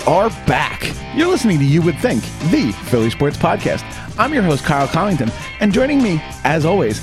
are back. You're listening to You Would Think, the Philly Sports Podcast. I'm your host, Kyle Collington, and joining me, as always,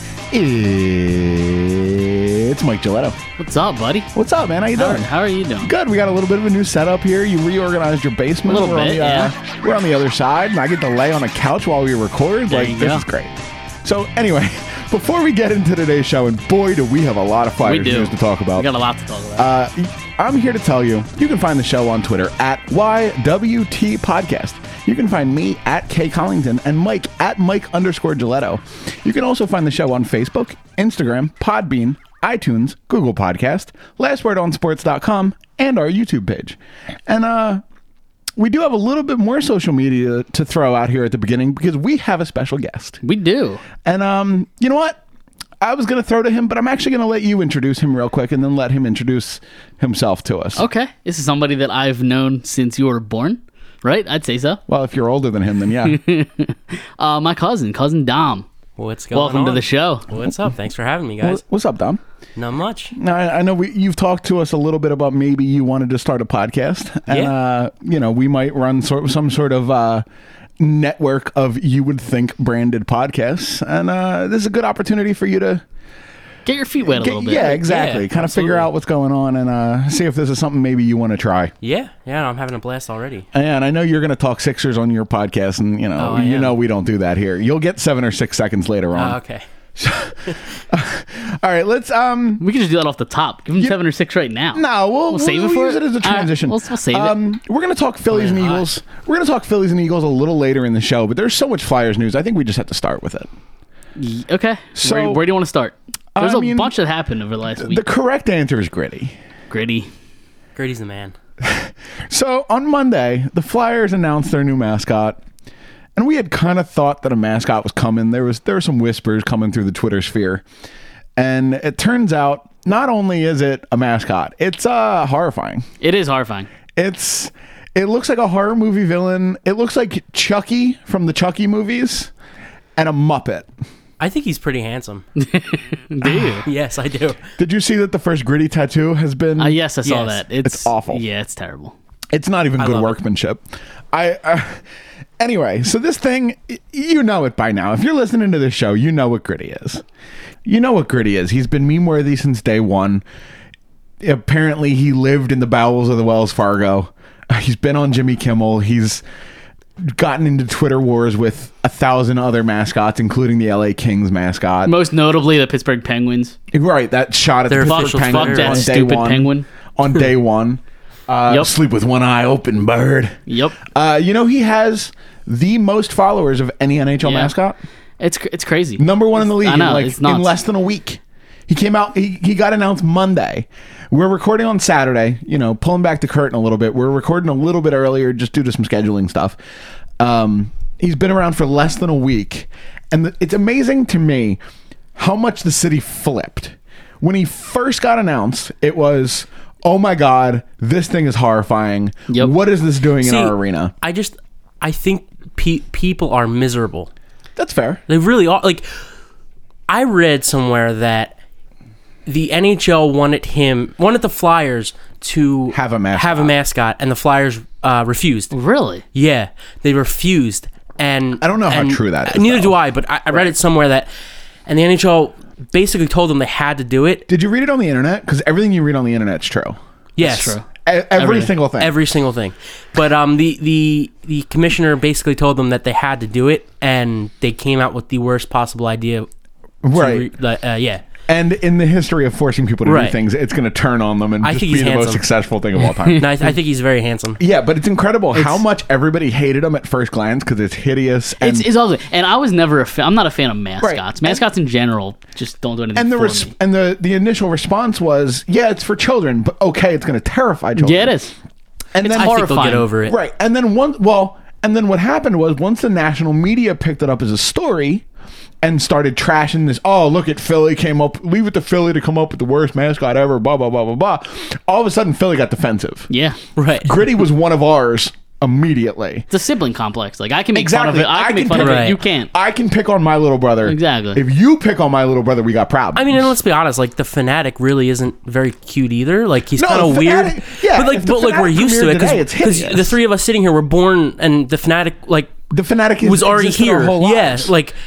it's Mike Giletto. What's up, buddy? What's up, man? How you doing? How are you doing? Good. We got a little bit of a new setup here. You reorganized your basement. A little bit, yeah. We're on the other side, and I get to lay on a couch while we record. There you this go. is great. So, anyway, before we get into today's show, and boy, do we have a lot of Flyers news to talk about. We got a lot to talk about. I'm here to tell you, you can find the show on Twitter at YWT Podcast. You can find me at K Collington and Mike at Mike_Giletto. You can also find the show on Facebook, Instagram, Podbean, iTunes, Google Podcast, lastwordonsports.com, and our YouTube page. And we do have a little bit more social media to throw out here at the beginning because we have a special guest. We do. And you know what? I was going to throw to him, but I'm actually going to let you introduce him real quick and then let him introduce himself to us. Okay. This is somebody that I've known since you were born, right? I'd say so. Well, if you're older than him, then yeah. My cousin Dom. What's going on? Welcome to the show. What's up? Thanks for having me, guys. What's up, Dom? Not much. Now, I know you've talked to us a little bit about maybe you wanted to start a podcast. And, we might run some sort of network of You Would Think branded podcasts. And this is a good opportunity for you to get your feet wet a little bit. Yeah, exactly. Yeah, kind of figure out what's going on and see if this is something maybe you want to try. Yeah, I'm having a blast already. And I know you're going to talk Sixers on your podcast, and you know we don't do that here. You'll get 7 or 6 seconds later on. Okay. All right, let's we can just do that off the top. Give them 7 or 6 right now. No, we'll save it we'll for use it as a transition. We'll save it. We're going to talk Phillies and Eagles. We're going to talk Phillies and Eagles a little later in the show, but there's so much Flyers news. I think we just have to start with it. Okay. So- where do you want to start? There's I a mean, bunch that happened over the last week. The correct answer is Gritty. Gritty. Grady's the man. So on Monday, the Flyers announced their new mascot, and we had kind of thought that a mascot was coming. There were some whispers coming through the Twitter sphere, and it turns out not only is it a mascot, it's horrifying. It is horrifying. It looks like a horror movie villain. It looks like Chucky from the Chucky movies and a Muppet. I think he's pretty handsome. Do you? Yes, I do. Did you see that the first Gritty tattoo has been? Yes, I saw Yes. that. It's awful. Yeah, it's terrible. It's not even good love it. workmanship. Anyway, so this thing, you know it by now. If you're listening to this show, you know what Gritty is. You know what Gritty is. He's been meme-worthy since day one. Apparently, he lived in the bowels of the Wells Fargo. He's been on Jimmy Kimmel. He's gotten into Twitter wars with 1,000 other mascots, including the LA Kings mascot. Most notably, the Pittsburgh Penguins. Right, that shot at the They're Pittsburgh official Penguins Twitter. on That day stupid one. penguin. On day one. Yep. Sleep with one eye open, bird. Yep. He has the most followers of any NHL Yeah. mascot. It's crazy. Number one in the league I know, in it's nuts. in less than a week. He came out, he got announced Monday. We're recording on Saturday, pulling back the curtain a little bit. We're recording a little bit earlier just due to some scheduling stuff. He's been around for less than a week. And it's amazing to me how much the city flipped. When he first got announced, it was, oh my God, this thing is horrifying. Yep. What is this doing in our arena? I think people are miserable. That's fair. They really are. Like, I read somewhere that the NHL wanted the Flyers to Have a mascot. and the Flyers refused. Really? Yeah, they refused. And I don't know how true that is, Neither though. do I, but I read it somewhere that, and the NHL basically told them they had to do it. Did you read it on the internet? Because everything you read on the internet's true. Yes, true. Every Everything. single thing. every single thing. But the commissioner basically told them that they had to do it, and they came out with the worst possible idea. Right. Yeah. And in the history of forcing people to do Right. things, it's going to turn on them and I just think be he's the most handsome. successful thing of all time. No, I think he's very handsome. Yeah, but it's incredible how much everybody hated him at first glance because it's hideous. And, It's ugly. And I was never I'm not a fan of mascots. Right. Mascots in general just don't do anything and for me. the initial response was, yeah, it's for children, but okay, it's going to terrify children. Yeah, it is. And then I think they'll horrifying. get over it. Right. And then what happened was once the national media picked it up as a story and started trashing this, oh, look at Philly leave it to Philly to come up with the worst mascot ever, blah, blah, blah, blah, blah. All of a sudden, Philly got defensive. Yeah. Right. Gritty was one of ours immediately. It's a sibling complex. Like I can make Exactly. fun of it. I can make fun of pick- it. You can't. I can pick on my little brother. Exactly. If you pick on my little brother, we got problems. I mean, and let's be honest. Like the Fanatic really isn't very cute either. Like he's No, kind of the weird. Fanatic- yeah, but if the like we're Fanatic used to premiered it today, it's because hideous. the three of us sitting here were born, and the Fanatic like the Fanatic was already existed our here. whole Yeah, lives. like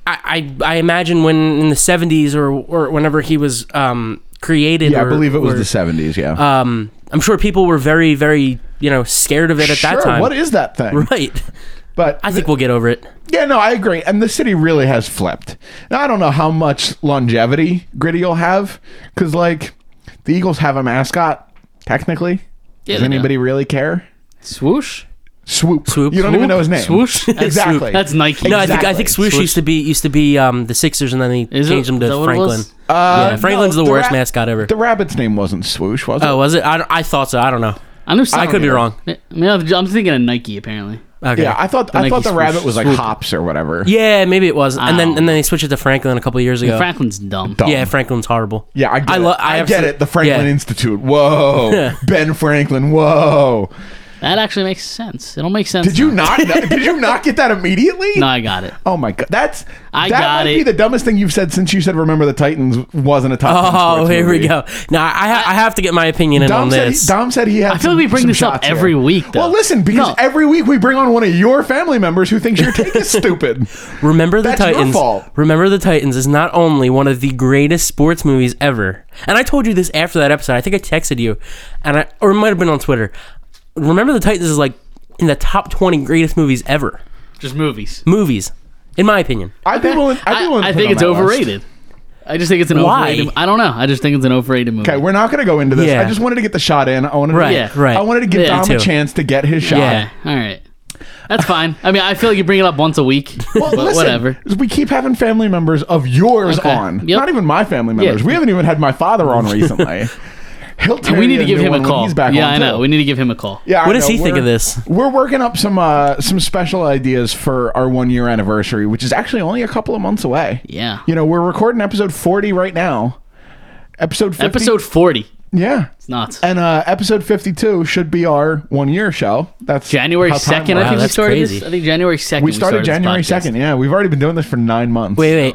I imagine when in the 70s or whenever he was created. Yeah, I believe it was or, the 70s. Yeah. I'm sure people were very, very, scared of it at that Sure, time. what is that thing? Right. But I think we'll get over it. yeah, no, I agree. And the city really has flipped. Now, I don't know how much longevity Gritty will have, because, like, the Eagles have a mascot, technically. Yeah, Does they do. anybody really care? Swoosh. Swoop. Swoop. You don't even know his name. Swoosh. That's Exactly. Swoop. That's Nike. No, I Exactly. think Swoosh Swoosh. used to be the Sixers, and then they Is it? changed them Is that to what it Franklin. was? Yeah, Franklin's no, the worst rat- mascot ever. The rabbit's name wasn't Swoosh, was it? Oh, was it? I thought so. I don't know. I knew. I could be wrong. I mean, I'm thinking of Nike apparently. Okay. Yeah, I thought Nike the Swoosh. rabbit was like Swoop. Hops or whatever. Yeah, maybe it was. And then Oh. they switched it to Franklin a couple of years ago. Franklin's dumb. Dumb. Yeah, Franklin's horrible. Yeah, I get it. I get absolutely- it. The Franklin yeah. Institute. Whoa. Ben Franklin. Whoa. That actually makes sense. It'll make sense. Did you now. not? Did you not get that immediately? No, I got it. Oh my god, that I might got be it. the dumbest thing you've said since you said "Remember the Titans" wasn't a top. 10 Oh, sports here movie. we go. Now I have to get my opinion in on this. Dom said he had. I feel like we bring this up every week, though. Well, listen, because No. every week we bring on one of your family members who thinks your take is stupid. Remember the That's your Titans. fault. Remember the Titans is not only one of the greatest sports movies ever, and I told you this after that episode. I think I texted you, or it might have been on Twitter. Remember the Titans is like in the top 20 greatest movies ever. Just movies. Movies, in my opinion. I think I think it's overrated. I just think it's an Why? overrated. I don't know. I just think it's an overrated movie. Okay, we're not going to go into this. Yeah. I just wanted to get the shot in. I wanted Right, to, Yeah. right. I wanted to give Yeah, Dom too. a chance to get his shot. Yeah. All right. That's fine. I mean, I feel like you bring it up once a week. Well, but listen, whatever. We keep having family members of yours Okay. on. Yep. Not even my family members. Yeah. We haven't even had my father on recently. He'll tell And we need you to give new him a one when call. He's back Yeah, on I know. too. We need to give him a call. Yeah, I What does know. he think We're- of this? We're working up some special ideas for our 1 year anniversary, which is actually only a couple of months away. Yeah. You know, we're recording episode 40 right now. Episode 50. Episode 40. Yeah. It's nuts. And episode 52 should be our 1 year show. That's January how time 2nd, I works. think we that's started crazy. this. I think January 2nd. We started January this podcast. 2nd. Yeah, we've already been doing this for 9 months. Wait,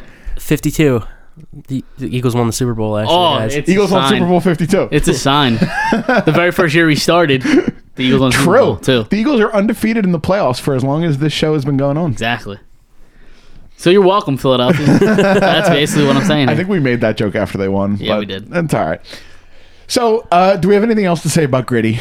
52. The Eagles won the Super Bowl last Oh, year, guys. it's Eagles a won sign. Super Bowl 52. It's a sign. The very first year we started, the Eagles won Super True. Bowl too. The Eagles are undefeated in the playoffs for as long as this show has been going on. Exactly. So you're welcome, Philadelphia. That's basically what I'm saying. I think we made that joke after they won. Yeah, but we did. That's all right. So, do we have anything else to say about Gritty?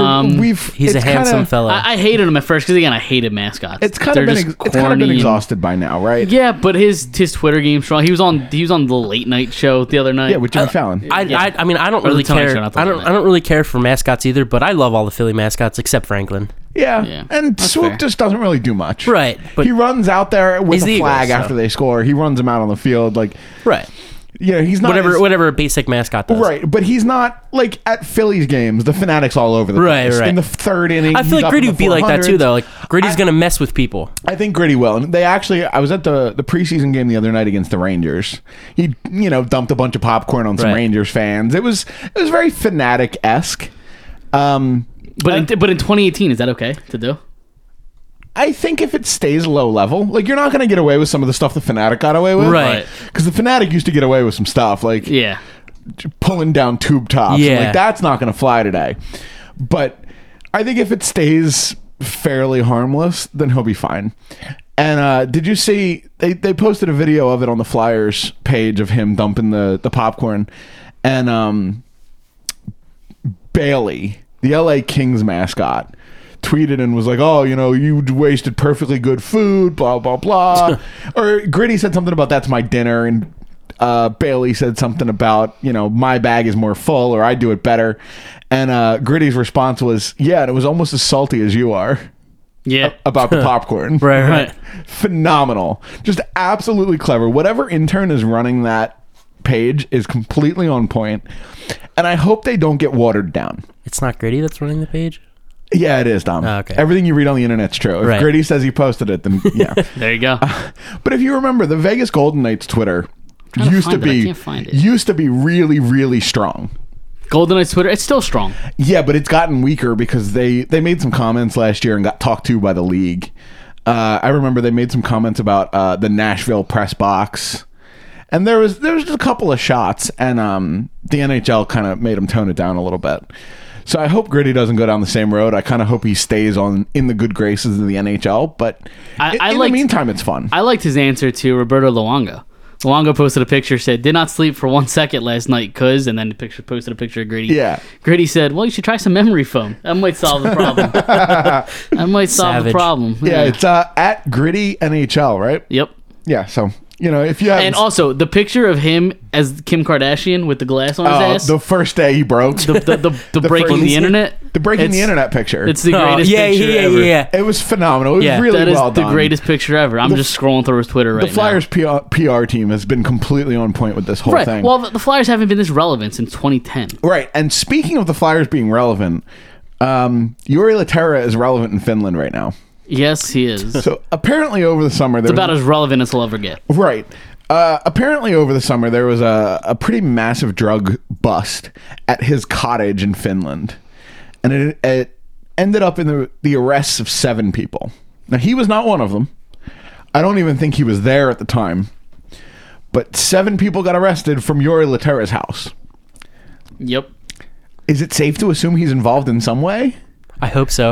He's a handsome fella. I hated him at first because again I hated mascots. It's kind They're of just been corny and- exhausted by now, right? Yeah, but his Twitter game strong. He was on the late night show the other night. Yeah, with Jimmy Fallon. I mean, I don't Or the really Tonight care. Show, not the I Late don't. Night. I don't really care for mascots either. But I love all the Philly mascots except Franklin. Yeah, and that's Swoop fair. just doesn't really do much. Right, but he runs out there with He's a the Eagles, flag so. after they score. He runs them out on the field, like right, he's not whatever a basic mascot does. Right, but he's not like at Phillies games. The Fanatics all over the Right, place. right. In the third inning, I he's feel like up Gritty in would the be like that too, 400s. though. Like Gritty's gonna mess with people. I think Gritty will. And they actually, I was at the preseason game the other night against the Rangers. He, dumped a bunch of popcorn on some Right. Rangers fans. It was very Fanatic-esque. But in 2018, is that okay to do? I think if it stays low level, like you're not going to get away with some of the stuff the Fanatic got away with. Right. Because the Fanatic used to get away with some stuff like Yeah. pulling down tube tops. Yeah. Like that's not going to fly today. But I think if it stays fairly harmless, then he'll be fine. And did you see they posted a video of it on the Flyers page of him dumping the popcorn, and Bailey, the LA Kings mascot, tweeted and was like, "Oh, you wasted perfectly good food, blah blah blah." Or Gritty said something about "That's my dinner," and Bailey said something about "My bag is more full," or "I do it better." And Gritty's response was, "Yeah, and it was almost as salty as you are." Yeah. About the popcorn. Right. Phenomenal. Just absolutely clever. Whatever intern is running that page is completely on point. And I hope they don't get watered down. It's not Gritty that's running the page. Yeah, it is, Dom. Oh, okay. Everything you read on the internet's true. If Right. Gritty says he posted it, then yeah. There you go. But if you remember, the Vegas Golden Knights Twitter trying to used to find it. I be can't find it. used to be really, really strong. Golden Knights Twitter, it's still strong. Yeah, but it's gotten weaker because they made some comments last year and got talked to by the league. I remember they made some comments about the Nashville press box, and there was just a couple of shots, and the NHL kind of made them tone it down a little bit. So I hope Gritty doesn't go down the same road. I kind of hope he stays in the good graces of the NHL. But in the meantime, it's fun. I liked his answer to Roberto Luongo. Luongo posted a picture, said, "Did not sleep for 1 second last night, cuz," and then posted a picture of Gritty. Yeah. Gritty said, "Well, you should try some memory foam. That might solve the problem." That might solve the Savage. problem. Yeah, it's at Gritty NHL, right? Yep. Yeah, so, if you have... And also, the picture of him as Kim Kardashian with the glass on his ass. the first day he broke. The breaking first- the internet. The breaking the It's- internet picture. It's the greatest picture ever. Yeah. It was phenomenal. It was Yeah. really That is well the done. greatest picture ever. I'm just scrolling through his Twitter right The Flyers PR team has been completely on point with this whole now. Right. thing. Well, the Flyers haven't been this relevant since 2010. Right. And speaking of the Flyers being relevant, Juri Laterra is relevant in Finland right now. Yes, he is. It's So apparently over the summer, there about was, as relevant as he'll ever get. right. Apparently over the summer, there was a pretty massive drug bust at his cottage in Finland. And it ended up in the arrests of 7 people. Now, he was not one of them. I don't even think he was there at the time. But 7 people got arrested from Juri Laterra's house. Yep. Is it safe to assume he's involved in some way? I hope so.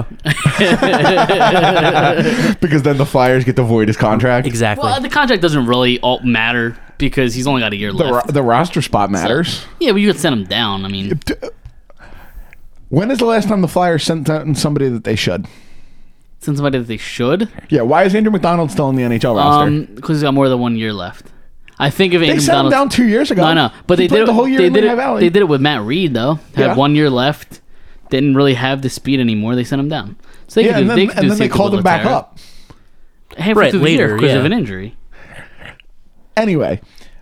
Because then the Flyers get to void his contract. Exactly. Well, the contract doesn't really all matter because he's only got a year left. The roster spot matters. Yeah, but you could send him down. I mean, When is the last time the Flyers sent down somebody that they should? send somebody that they should. Yeah, why is Andrew McDonald still in the NHL roster? Because he's got more than 1 year left. I think if They Andrew sent him McDonald. down 2 years ago. No, I know, but He they played did it the whole year They in did Lehigh it. Valley. They did it with Matt Reed though. Yeah. Had 1 year left. Didn't really have the speed anymore. They sent him down. So they Yeah, could do, and they could do then the they same thing called with him back Laterra. up. Halfway Right, through the year later, because yeah. of an injury. Anyway,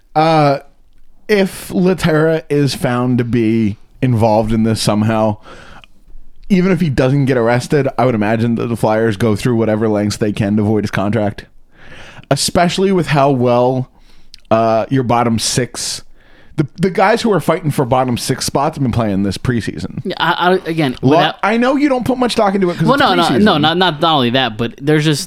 if Laterra is found to be involved in this somehow, even if he doesn't get arrested, I would imagine that the Flyers go through whatever lengths they can to void his contract. Especially with how well your bottom 6... The guys who are fighting for bottom 6 spots have been playing this preseason. Yeah, again, I know you don't put much stock into it because well, no, preseason. not only that, but there's just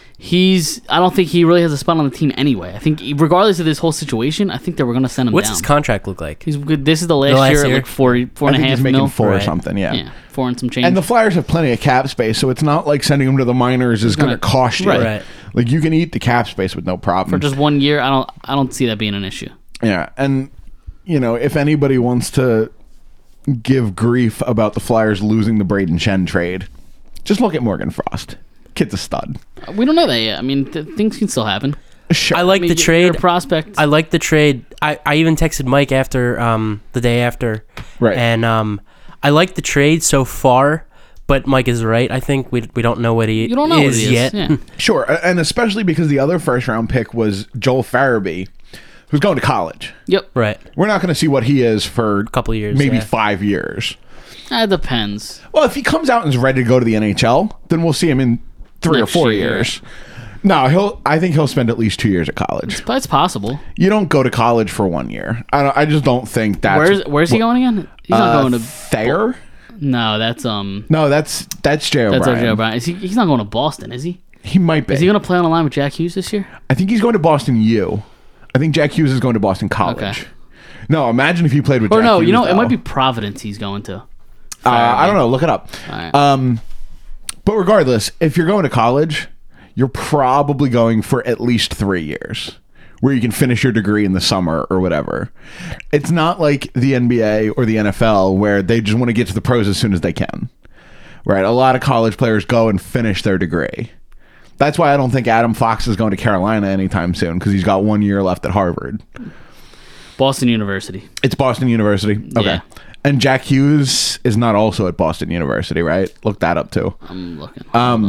I don't think he really has a spot on the team anyway. I think regardless of this whole situation, I think they were going to send him What's down. his contract look like? He's good. This is the last, year, at like four I and a think half he's making mil. 4 or Right. something, yeah. Yeah, 4 and some change. And the Flyers have plenty of cap space, so it's not like sending him to the minors is going to gonna- cost you. Right. Like you can eat the cap space with no problem. for just 1 year, I don't see that being an issue. Yeah, and if anybody wants to give grief about the Flyers losing the Braden Shen trade, just look at Morgan Frost. Kid's a stud. We don't know that yet. I mean, things can still happen. Sure. I like I mean, the you're trade. a prospect. I like the trade. I even texted Mike after the day after. Right. And I like the trade so far, but Mike is right. I think we don't know what he you don't know what is he is yet. Yeah. Sure, and especially because the other first-round pick was Joel Farabee, who's going to college. Yep. Right. We're not going to see what he is for a Couple years, maybe yeah. 5 years. That depends. Well, if he comes out and is ready to go to the NHL, then we'll see him in 3 Next or 4 year. years. No, I think he'll spend at least 2 years at college. But it's possible. You don't go to college for 1 year. I just don't think that's Where's he going again? He's not going to. Thayer. No, that's No, that's Jay O'Brien. That's Jay O'Brien. He's not going to Boston, is he? He might be. Is he going to play on the line with Jack Hughes this year? I think he's going to Boston U. I think Jack Hughes is going to Boston College. Okay. No, imagine if he played with Or Jack no, Hughes, it though. might be Providence he's going to. I don't know. Look it up. All right. But regardless, if you're going to college, you're probably going for at least 3 years where you can finish your degree in the summer or whatever. It's not like the NBA or the NFL where they just want to get to the pros as soon as they can. Right? A lot of college players go and finish their degree. That's why I don't think Adam Fox is going to Carolina anytime soon because he's got 1 year left at Harvard. Boston University. It's Boston University. Okay. Yeah. And Jack Hughes is not also at Boston University, right? Look that up too. I'm looking.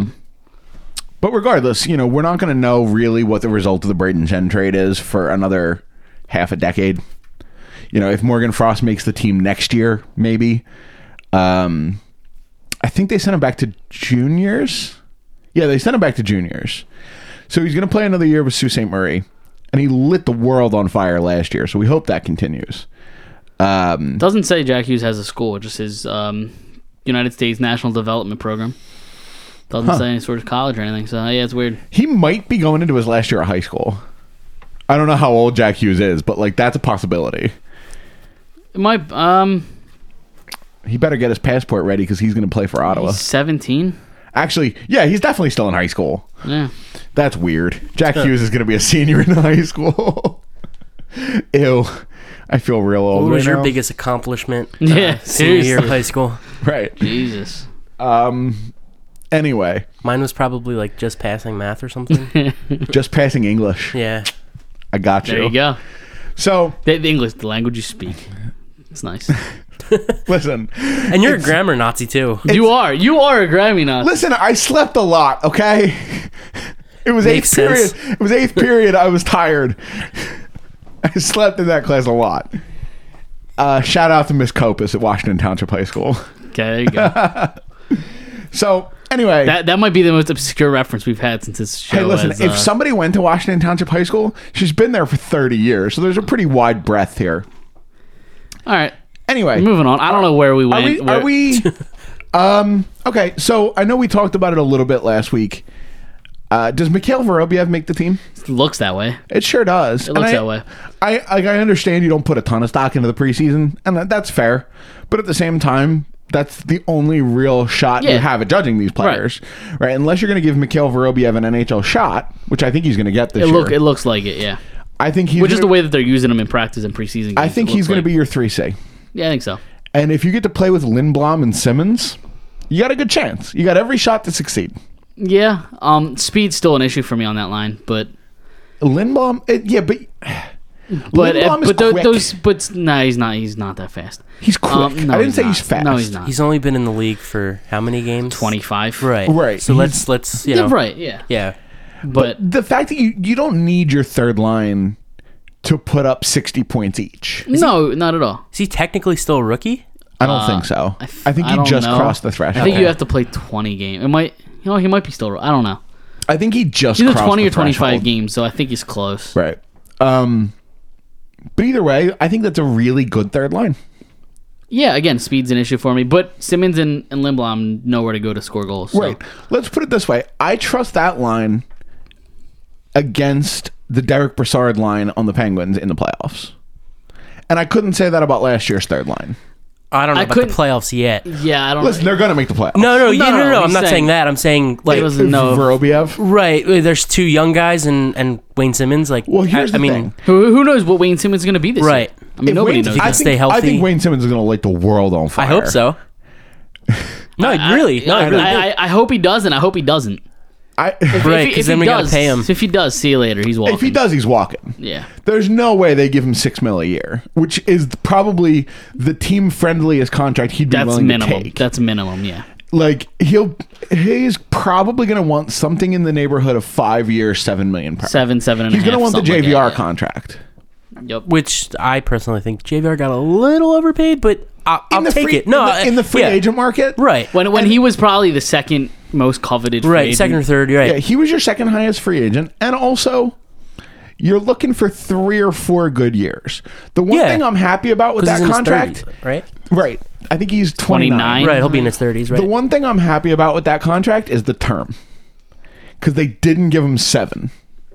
But regardless, we're not going to know really what the result of the Braden Shen trade is for another half a decade. If Morgan Frost makes the team next year, maybe. I think they sent him back to juniors. Yeah, they sent him back to juniors. So he's going to play another year with Sault Ste. Marie. And he lit the world on fire last year, so we hope that continues. Doesn't say Jack Hughes has a school. It just says United States National Development Program. Doesn't say any sort of college or anything. So yeah, it's weird. He might be going into his last year of high school. I don't know how old Jack Hughes is, but like that's a possibility. It might. He better get his passport ready because he's going to play for Ottawa. He's 17. Actually, yeah, he's definitely still in high school. Yeah. That's weird. Jack Hughes is going to be a senior in high school. Ew. I feel real old. What was right your now. biggest accomplishment? Yeah, Senior year of seriously. high school. Right. Jesus. Anyway, Mine was probably like just passing math or something. just passing English. Yeah. I got you. There you go. So, The English, the language you speak. It's nice. listen. And you're a grammar Nazi too. You are a Grammy Nazi. Listen, I slept a lot, okay? It was Makes eighth period. sense. It was eighth period. I was tired. I slept in that class a lot. Shout out to Miss Copus at Washington Township High School. Okay, there you go. So, anyway. That might be the most obscure reference we've had since this show. Hey, listen, has, if somebody went to Washington Township High School, she's been there for 30 years. So there's a pretty wide breadth here. all right, Anyway. moving on. I don't know where we went. Are we okay, so I know we talked about it a little bit last week. Does Mikhail Vorobiev make the team? It looks that way. It sure does. It looks that way. I understand you don't put a ton of stock into the preseason, and that's fair. But at the same time, that's the only real shot you Yeah. have at judging these players, right? Unless you're going to give Mikhail Vorobiev an NHL shot, which I think he's going to get this year. It looks like it, yeah. I think he's Which is gonna- the way that they're using him in practice and preseason games. I think it he's looks going to like. be your 3C. Yeah, I think so. And if you get to play with Lindblom and Simmons, you got a good chance. You got every shot to succeed. Yeah, speed's still an issue for me on that line, but Lindblom, but Lindblom is quick. he's not that fast. He's quick. No, I didn't he's say not. he's fast. No, he's not. He's only been in the league for how many games? 25. Right. Right. So He's- let's you know. Yeah, right. Yeah, Yeah. but The fact that you don't need your third line to put up 60 points each. no, not at all. Is he technically still a rookie? I don't think so. I think I he don't just know. crossed the threshold. I think you have to play 20 games. It might, he might be still. I don't know. I think he just Either crossed 20 the or 25 threshold. games, so I think he's close. Right. But either way, I think that's a really good third line. Yeah, again, speed's an issue for me, but Simmons and Lindblom know where to go to score goals. So. Right. Let's put it this way. I trust that line against the Derek Brassard line on the Penguins in the playoffs. And I couldn't say that about last year's third line. I don't know I about the couldn't- playoffs yet. Yeah, I don't. Listen, they're going to make the playoffs. No, No, I'm he's not saying saying- that. I'm saying like doesn't know. Vorobiev. right. There's two young guys and Wayne Simmons. Like, Well, here's I the mean, thing. Who knows what Wayne Simmons is going to be this Right. year? I mean, If nobody Wayne- knows. he I can that. stay I healthy. think Wayne Simmons is going to light the world on fire. I hope so. No, really. No, I really. do. I hope he doesn't. I hope he doesn't. Right, If 'cause then he we gotta does- pay him. If he does, see you later. He's walking. If he does, he's walking. Yeah. There's no way they give him $6 million a year, which is probably the team friendliest contract he'd be That's willing minimum. to take. That's minimum, yeah. Like he's probably going to want something in the neighborhood of 5 years, $7 million per. 7 and a He's going to half, want the something like JVR that, yeah. contract. Yep. Which I personally think JVR got a little overpaid, but I'll take free, it. No, in the free yeah. agent market, Right. When he was probably the second most coveted free Right. agent. Second or third. Right. Yeah, he was your second highest free agent, and also you're looking for 3 or 4 good years. The one Yeah. thing I'm happy about with 'Cause that he's in his contract, 30s, right? right? I think he's 29. 29. Right. He'll be in his 30s. Right. The one thing I'm happy about with that contract is the term, because they didn't give him 7.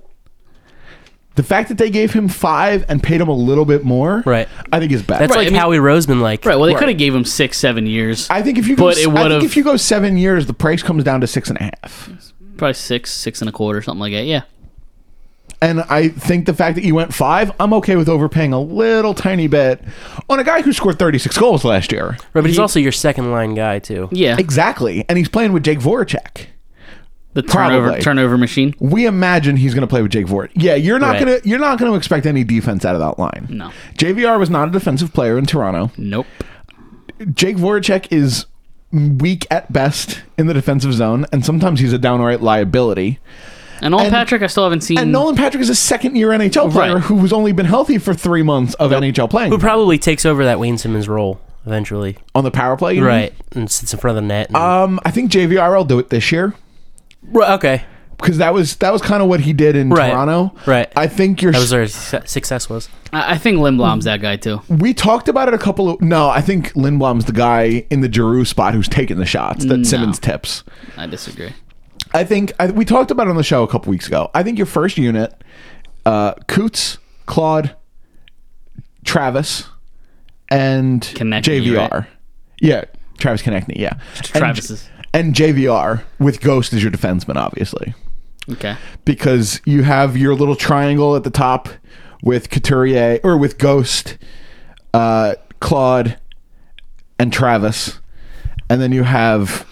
The fact that they gave him 5 and paid him a little bit more, Right. I think is better. That's Right, like I mean- Howie Roseman. Like, Right. Well, they Right. could have gave him 6-7 years. I think if you go, But it I think would've- if you go 7 years, the price comes down to 6.5. Probably 6 and a quarter, something like that. Yeah. And I think the fact that you went 5, I'm okay with overpaying a little tiny bit on a guy who scored 36 goals last year. right, but he's also your second line guy too. Yeah. Exactly, and he's playing with Jake Voracek. The Probably. turnover machine. We imagine he's going to play with Jake Voracek. Yeah, you're not Right. going to expect any defense out of that line. No. JVR was not a defensive player in Toronto. Nope. Jake Voracek is weak at best in the defensive zone, and sometimes he's a downright liability. And Nolan And- Patrick, I still haven't seen. And Nolan Patrick is a second-year NHL player Right. who's only been healthy for 3 months of NHL playing. Who probably takes over that Wayne Simmons role eventually. On the power play, you mean? Right. And sits in front of the net. And, I think JVR will do it this year. Right, okay. because that was kind of what he did in Right. Toronto. Right. I think you're. That was where success was. I think Lindblom's that guy too. We talked about it No, I think Lindblom's the guy in the Giroux spot who's taking the shots that Simmons tips. I disagree. I think we talked about it on the show a couple weeks ago. I think your first unit, Coots, Claude, Travis, and Konechny, JVR. right? Yeah, Travis Konechny, yeah. Travis's. And JVR with Ghost as your defenseman, obviously. Okay. Because you have your little triangle at the top with Couturier, or with Ghost, Claude, and Travis. And then you have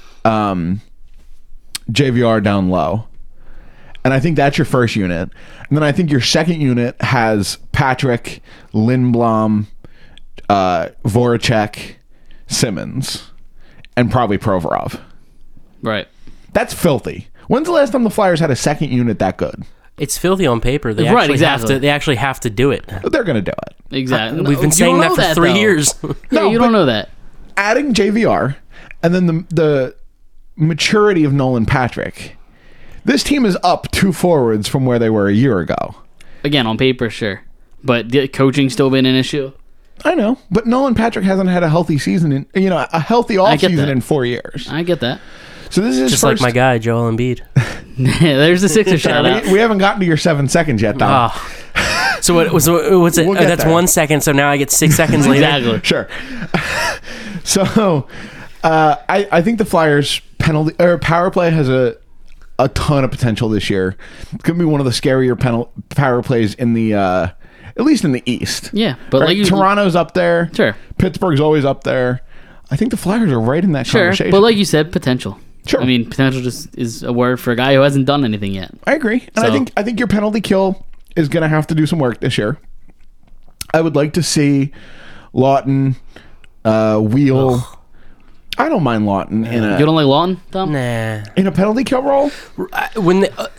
JVR down low. And I think that's your first unit. And then I think your second unit has Patrick, Lindblom, Voracek, Simmons, and probably Provorov. Right. That's filthy. When's the last time the Flyers had a second unit that good? It's filthy on paper. They Right, actually exactly. They actually have to do it. They're going to do it. Exactly. We've been You saying don't that know for 3 though. years. Yeah, No, you but- don't know that. Adding JVR and then the maturity of Nolan Patrick. This team is up 2 forwards from where they were a year ago. Again, on paper, sure, but the coaching still been an issue. I know, but Nolan Patrick hasn't had a healthy season a healthy get offseason that. in 4 years. I get that. So this is his Just first, like my guy, Joel Embiid. There's the Sixer shout out. we haven't gotten to your 7 seconds yet, Dom. Oh. So what's it? We'll get That's there. 1 second. So now I get 6 seconds later. Exactly. Sure. So I think the Flyers power play has a ton of potential this year. It's gonna be one of the scarier power plays in the at least in the East. Yeah, but Right? like you, Toronto's up there. Sure. Pittsburgh's always up there. I think the Flyers are right in that sure, conversation. but like you said, potential. Sure. I mean, potential just is a word for a guy who hasn't done anything yet. I agree, and So- I think your penalty kill is going to have to do some work this year. I would like to see Lawton, Wheel. Ugh. I don't mind Lawton in You don't like Lawton, Tom? Nah. a penalty kill role. When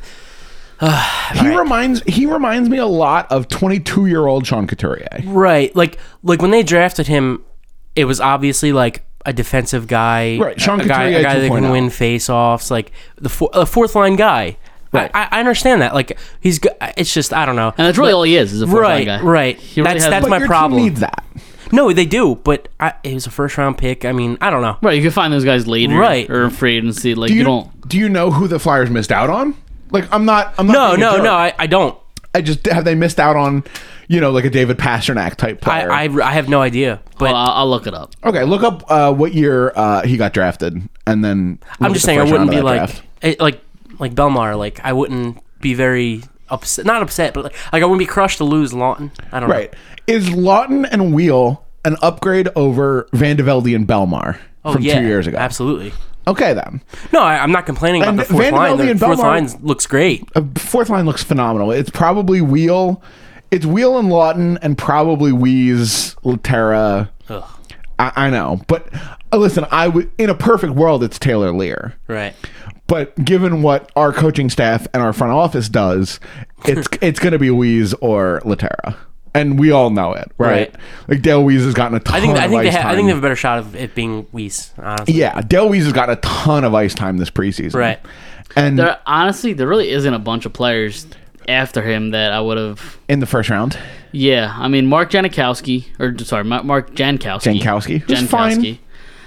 He reminds me a lot of 22-year-old Sean Couturier. right, like when they drafted him, it was obviously like a defensive guy, Right, Sean a guy Couturier that can 2.0. win face-offs, like a fourth line guy. Right. I understand that. Like he's good. It's just I don't know. And that's really all he is a fourth line guy. Right. He really That's has- that's But my your problem. team needs that. No, they do, but it was a first-round pick. I mean, I don't know. Right, you can find those guys later, Right. Or free agency. Like you don't. Do you know who the Flyers missed out on? Like I'm not. No, being a jerk. I don't. I just have they missed out on, like a David Pasternak type player. I have no idea. But Well, I'll look it up. Okay, look up what year he got drafted, and then I'm look just at the saying I first wouldn't round be of that like draft. like Belmar. Like I wouldn't be very upset. Not upset, but like I wouldn't be crushed to lose Lawton. I don't Right. Is Lawton and Wheel an upgrade over Van de Velde and Belmar know. from 2 years ago? Absolutely. Okay, then. No, I'm not complaining about And the fourth Van de line. Velde The and fourth Belmar- line looks great. Fourth line looks phenomenal. It's probably Wheel. It's Wheel and Lawton and probably Weeze, Laterra. Ugh. I know. But listen, in a perfect world, it's Taylor Lear. Right. But given what our coaching staff and our front office does, it's going to be Weeze or Laterra. And we all know it, right? Right. Like Dale Weeze has gotten a ton I think of ice time. I think they have a better shot of it being Weiss. Honestly. Yeah, Dale Weeze has gotten a ton of ice time this preseason. Right. And There really isn't a bunch of players after him that I would have. in the first round, Yeah, I mean Mark Jankowski, Mark Jankowski. who's fine.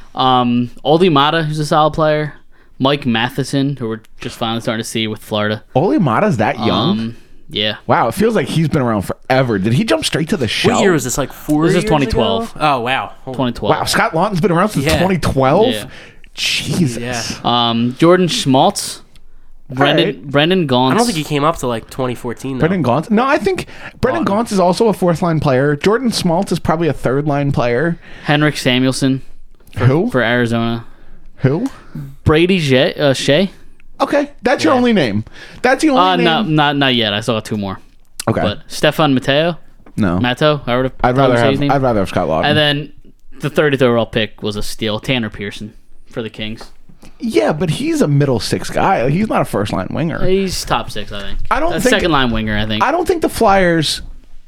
Aldi Mata, who's a solid player. Mike Matheson, who we're just finally starting to see with Florida. Ole Mata's that young? Yeah. Wow, it feels like he's been around forever. Did he jump straight to the show? What year was this? Like 4 This is years 2012. ago? Oh wow. 2012. Wow, Scott Lawton's been around since Yeah. 2012? Yeah. Jesus. Yeah. Jordan Schmaltz. right. Brendan Gaunce. I don't think he came up to like 2014 though. Brendan Gaunce? No, I think Brendan Gaunce is also a fourth line player. Jordan Schmaltz is probably a third line player. Henrik Samuelson Who? for Arizona. Who? Brady Shea. Okay, that's your only name. That's the only name. Not yet. I saw 2 more. Okay. But Stefan Mateo. No. I'd rather have Scott Lawton. And then the 30th overall pick was a steal, Tanner Pearson for the Kings. Yeah, but he's a middle six guy. Like, he's not a first line winger. He's top 6, I think. I don't think- second line winger. I think. I don't think the Flyers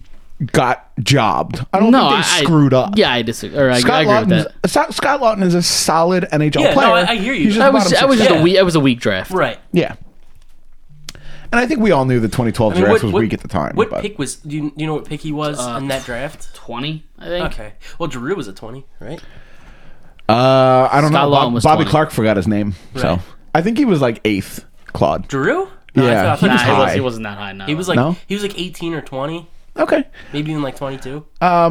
got jobbed. I don't think they screwed up. Yeah, I disagree. Or I Scott agree with that. Scott Lawton is a solid NHL Yeah, player. no, I hear you. He's just That a was bottom just six a guy. weak. It was a weak draft. Right. Yeah. And I think we all knew the 2012 draft was weak at the time. What but. pick was? Do you know what pick he was in that draft? 20, I think. Okay. Well, Drew was a 20, right? I don't Scott know. Lawton was Bobby 20. Clark forgot his name. So Right. I think he was like 8th, Claude. Drew? Yeah, I thought he was high. He wasn't that high. No, he was No? like 18 or 20, Okay. maybe even like 22.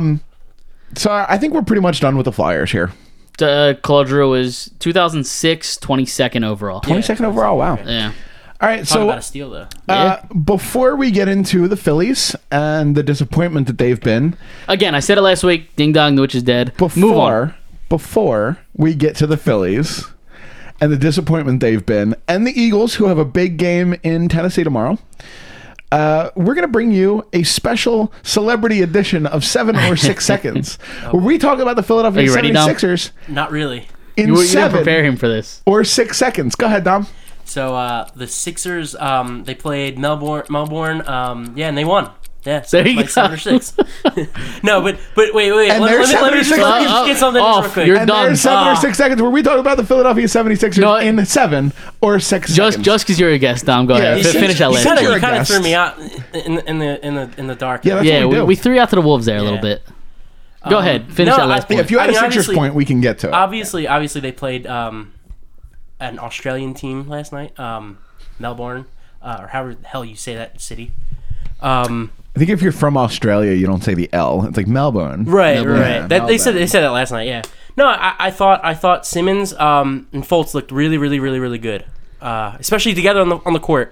So I think we're pretty much done with the Flyers here. Claude Giroux was 2006, 22nd overall. 22nd overall. Wow. Yeah. All right. Talk So about a steal though. before we get into the Phillies and the disappointment that they've been, Again, I said it last week. Ding dong, the witch is dead. Move on. before we get to the Phillies and the disappointment they've been, and the Eagles, who have a big game in Tennessee tomorrow, we're going to bring you a special celebrity edition of 7 or 6 seconds, where we talk about the Philadelphia Are you ready, Dom? 76ers Not really. in You didn't 7 prepare him for this. or 6 seconds. Go ahead, Dom. So the Sixers, they played Melbourne, and they won. Yeah, so There you it's like go. 7 or 6. No, but wait. And Let there's me 7 or just 6 let me seconds. just get something in Off. real quick. You're And done. there's 7 or 6 seconds where we talk about the Philadelphia 76ers No, in 7 or 6 seconds. Just because you're a guest, Dom, go Yeah, ahead. you Finish that you last. said You you're a kind of guest. threw me out in the dark. Yeah, that's Yeah, what we do. we threw you out to the wolves there a little Yeah. bit. Go ahead. Finish no, that last I- point. If you had I mean, a Sixers obviously- point, we can get to it. Obviously, they played an Australian team last night, Melbourne, or however the hell you say that city. I think if you're from Australia, you don't say the L. It's like Melbourne. Right. Yeah, They said that last night. Yeah. No, I thought Simmons and Fultz looked really good, especially together on the court.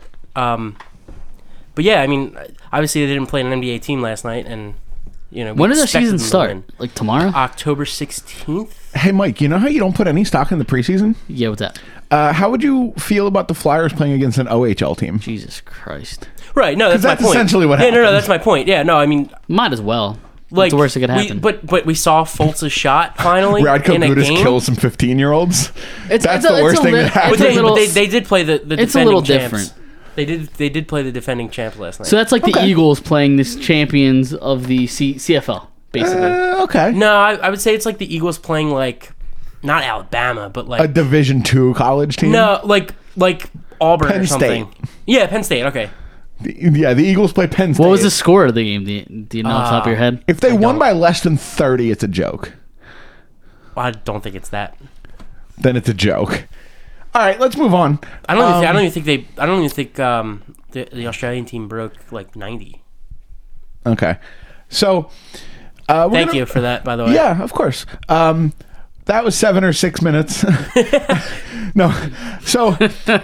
But yeah, I mean, obviously they didn't play an NBA team last night, and we When does the expected season them to start? win. Like tomorrow? October 16th. Hey, Mike, you know how you don't put any stock in the preseason? Yeah, what's that? How would you feel about the Flyers playing against an OHL team? Jesus Christ. Right. No, that's my that's point. essentially what Yeah. No, happened. that's my point. Yeah. No, I mean, Might as well. like What's the worst that could happen? But we saw Fultz's shot finally Radko in a Gudas game. kills some 15-year-olds. It's That's a- the it's worst a thing li- that it's happened. But a little- they did play the It's a defending little champs. different. They did play the defending champ last night. So that's like the Okay. Eagles playing this champions of the CFL, basically. Okay. no, I would say it's like the Eagles playing like not Alabama, but A like Division II college team? no, like Auburn Penn or something. State. Yeah, Penn State. Okay. Yeah, the Eagles play Penn State. What was the score of the game? Do you know off the top of your head? If they won don't. by less than 30, it's a joke. Well, I don't think it's that. Then it's a joke. All right, let's move on. I don't even think the Australian team broke like 90. Okay. So, Thank you for that, by the way. Yeah, of course. That was 7 or 6 minutes. No. So,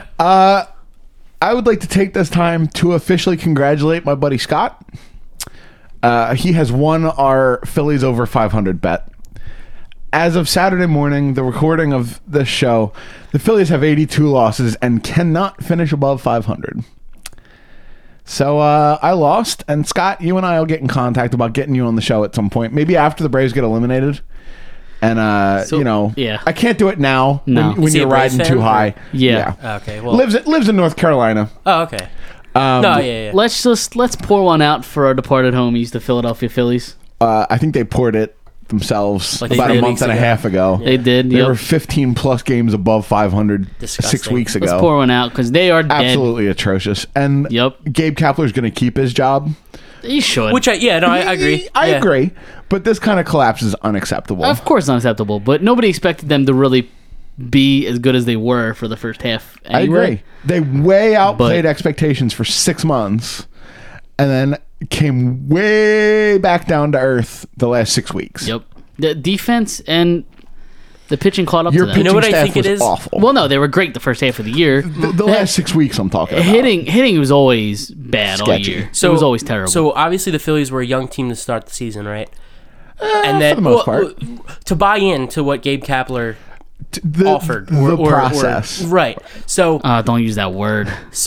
I would like to take this time to officially congratulate my buddy Scott. He has won our Phillies over 500 bet. As of Saturday morning, the recording of this show, the Phillies have 82 losses and cannot finish above 500. So I lost, and Scott, you and I will get in contact about getting you on the show at some point, maybe after the Braves get eliminated. And yeah. I can't do it now No. when Is he you're a Braves riding fan, too or- high. Yeah. Okay. Well. Lives in North Carolina. Oh, okay. No, yeah. Let's pour one out for our departed homies, the Philadelphia Phillies. I think they poured it themselves Like about they a did month weeks and a ago. half ago. They did. They Yep. were 15 plus games above 500 6 Disgusting. weeks ago. Let's pour one out because they are dead. Absolutely atrocious. And Yep. Gabe Kapler's going to keep his job. You should. Which I agree. I Yeah. agree. But this kind of collapse is unacceptable. Of course, unacceptable. But nobody expected them to really be as good as they were for the first half. I Anyway. agree. They way outplayed But- expectations for 6 months and then came way back down to earth the last 6 weeks. Yep. The defense and the pitching caught up Your to them. pitching know what I staff think it was is? awful. Well, no, they were great the first half of the year. the last 6 weeks I'm talking about. Hitting was always bad all Sketchy. year. It was always terrible. So obviously the Phillies were a young team to start the season, right? for And then the most part. to buy into what Gabe Kapler The, offered, the process. right? So don't use that word.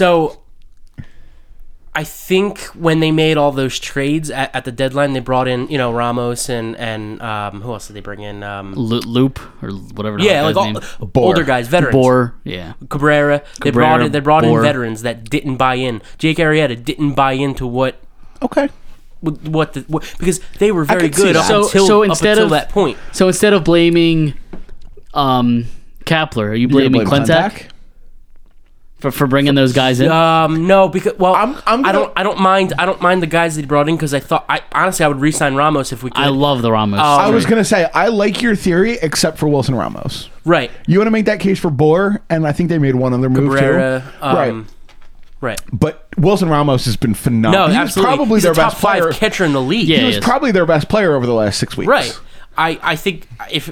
I think when they made all those trades at the deadline, they brought in Ramos and who else did they bring in? Loop or whatever. The Yeah, hell like that guy's name. Boar. older guys, veterans. Boar. Yeah. Cabrera. They Cabrera, brought in Boar. veterans that didn't buy in. Jake Arrieta didn't buy into what Okay. because they were very could see good that. up So until instead of that point. So instead of blaming Kapler, are you blaming You're gonna blame Clintack for bringing those guys in. No, because I'm I don't mind the guys that he brought in because I would re-sign Ramos if we could. I love the Ramos. I was trade. going to say, I like your theory, except for Wilson Ramos. Right. You want to make that case for Boer, and I think they made one other move Cabrera, too. Right. But Wilson Ramos has been phenomenal. No, He was absolutely. probably He's their a top best player. 5 catcher in the league. Yeah. He was is. probably their best player over the last 6 weeks. Right. I think if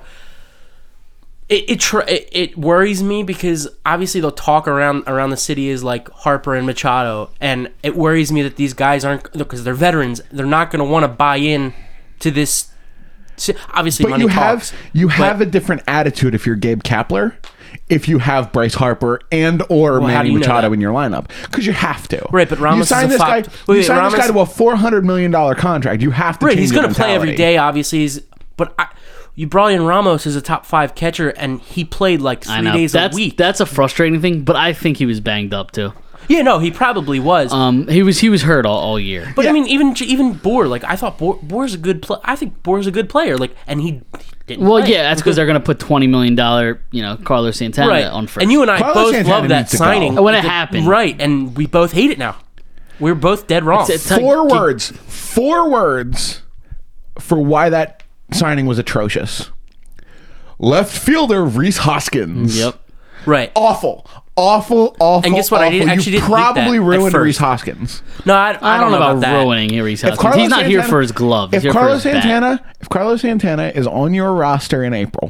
it worries me because obviously the talk around the city is like Harper and Machado, and it worries me that these guys aren't, because they're veterans. They're not going to want to buy in to this. Obviously, But money talks. you have a different attitude if you're Gabe Kapler, if you have Bryce Harper and or how do Manny you know Machado that? in your lineup, because you have to. Right, but Ramos you sign is a this guy. flop. You Wait, sign Ramos- this guy to a $400 million contract. You have to. Right, change he's your going to play every mentality. day. Obviously, you brought in Ramos as a top 5 catcher, and he played like 3 days that's, a week. That's a frustrating thing, but I think he was banged up too. Yeah, no, he probably was. He was hurt all year. But Yeah. I mean, even Boer, like I thought Boer's a good player. I think Boer's a good player. Like, and he didn't. Well, play. yeah, that's because they're going to put $20 million, Carlos Santana right on first. And you and I Carlos both Santana love that needs to go. signing When it happened. right? And we both hate it now. We're both dead wrong. It's like- Four words for why that signing was atrocious. Left fielder Rhys Hoskins. Yep. Right. Awful. And guess what? I awful. actually You didn't think probably that at ruined first. Rhys Hoskins. No, I don't know about that. ruining Rhys Hoskins. Carlos He's not here Santana- for his glove. He's If here for Carlos his bat. If Carlos Santana is on your roster in April,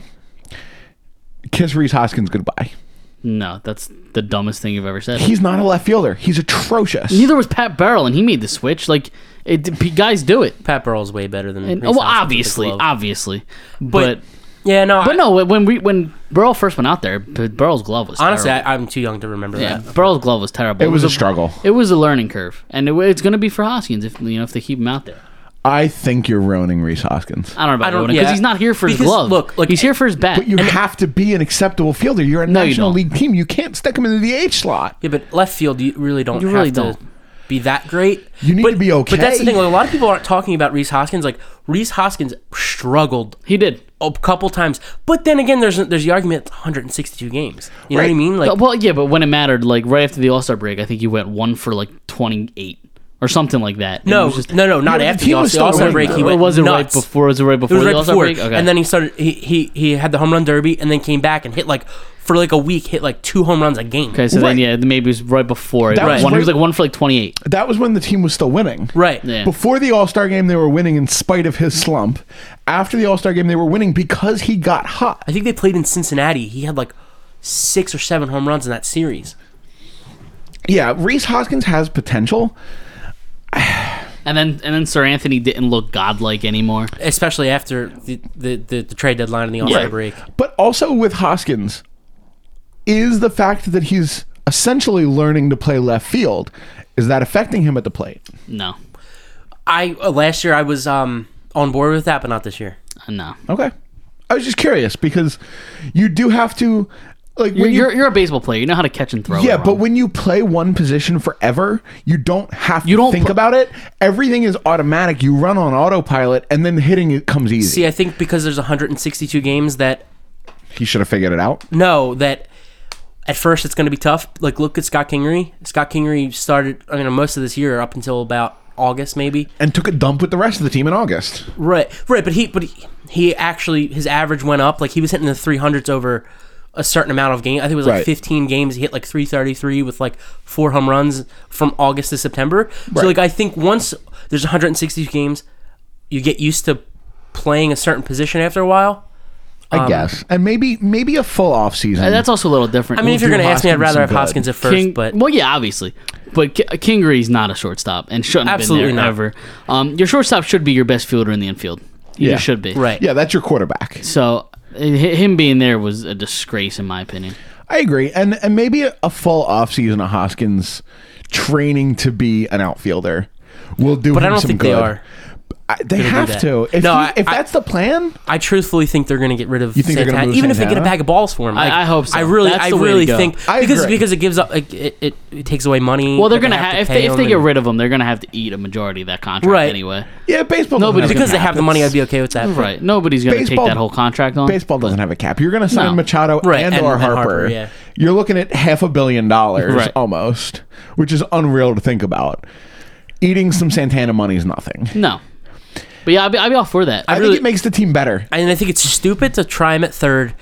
kiss Rhys Hoskins goodbye. No, that's the dumbest thing you've ever said. He's not a left fielder. He's atrocious. Neither was Pat Burrell, and he made the switch. Like, guys do it. Pat Burrell's way better than. And, Rhys well, Hoskins with the glove. obviously, but Yeah, no. no. When Burrell first went out there, Burrell's glove was honestly, terrible. I'm too young to remember Yeah, that. Burrell's glove was terrible. It was a struggle. It was a learning curve, and it's going to be for Hoskins if they keep him out there. I think you're ruining Rhys Hoskins. I don't know I about don't- ruining because yeah. he's not here for his Because, glove. look, he's here for his bat. But you have to be an acceptable fielder. You're a No, you National don't. League team. You can't stick him in the DH slot. Yeah, but left field, you really don't You have really to don't. be that great. You need to be okay. But that's the thing. Like, a lot of people aren't talking about Rhys Hoskins. Like, Rhys Hoskins struggled He did. a couple times. But then again, there's the argument it's 162 games. You know what I Right. mean? Like, Well, yeah, but when it mattered, like right after the All-Star break, I think he went 1 for like 28 or something like that. And it no, was just- not Yeah, the after team the was still All-Star winning, break. though. He Or went was it right nuts. before? Was it right It before was the right All-Star before, break? Okay. and then he started. He had the home run derby, and then came back and hit like for like a week, hit like 2 home runs a game. Okay, so Right. then yeah, maybe it was right before. That was He was right- like 1 for like 28. That was when the team was still winning. Right. Yeah. Before the All-Star game, they were winning in spite of his slump. After the All-Star game, they were winning because he got hot. I think they played in Cincinnati. He had like 6 or 7 home runs in that series. Yeah, Rhys Hoskins has potential. And then Sir Anthony didn't look godlike anymore. Especially after the trade deadline and the All-Star Yeah. break. But also with Hoskins is the fact that he's essentially learning to play left field. Is that affecting him at the plate? No, Last year I was on board with that, but not this year. no. Okay. I was just curious because you do have to like when You're a baseball player. You know how to catch and throw. yeah, it but wrong. when you play one position forever, you don't have to You don't think about it. Everything is automatic. You run on autopilot, and then hitting it comes easy. See, I think because there's 162 games that He should have figured it out. that at first it's going to be tough. Like, look at Scott Kingery. Scott Kingery started, most of this year up until about August, maybe. And took a dump with the rest of the team in August. Right. But he actually, his average went up. Like, he was hitting the 300s over a certain amount of games. I think it was like Right. 15 games. He hit like 333 with like 4 home runs from August to September. So, Right. like, I think once there's 162 games, you get used to playing a certain position after a while. I guess. And maybe a full off season. That's also a little different. I mean, if you're do going to ask me, I'd Hoskins rather some have good. Hoskins at first, but well, yeah, obviously, but Kingery's not a shortstop and shouldn't Absolutely have been there not. ever. Your shortstop should be your best fielder in the infield. He Yeah. just should be. right. yeah, that's your quarterback. So him being there was a disgrace, in my opinion. I agree. And maybe a full off season of Hoskins training to be an outfielder will do But him I don't some think good. they are. They gonna do have that. to. If, No, if that's the plan, I truthfully think they're going to get rid of You think they're gonna Santana, move even if they get a Santana? bag of balls for him. Like, I hope so. I really, That's I the way to really go. think I agree. because it gives up, like, it takes away money. Well, they're that gonna have have to if pay they him get and- rid of him, they're gonna have to eat a majority of that contract Right. anyway. yeah, baseball. Nobody's doesn't because they a cap. have the money. I'd be okay with that. Right. Nobody's gonna Baseball- take that whole contract on. Baseball doesn't have a cap. You're going to sign No. Machado Right, and and or Harper. Harper, yeah. You're looking at $500 million Right. almost, which is unreal to think about. Eating some Santana money is nothing. No. But yeah, I'd be all for that. I really- think it makes the team better. And I think it's stupid to try him at third.